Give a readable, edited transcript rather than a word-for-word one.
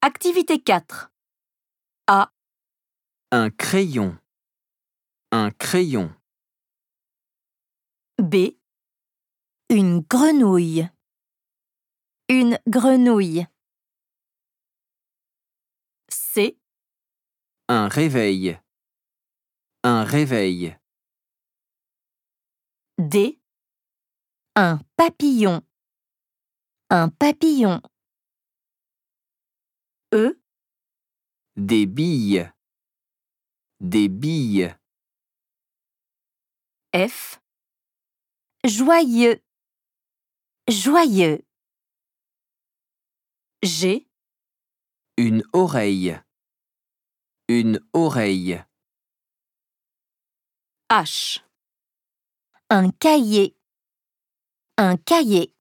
Activité 4. A. Un crayon. Un crayon. B. Une grenouille. Une grenouille. C. Un réveil. Un réveil. D. Un papillon. Un papillon. E. Des billes. Des billes. F. Joyeux. Joyeux. G. Une oreille. Une oreille. H. Un cahier. Un cahier.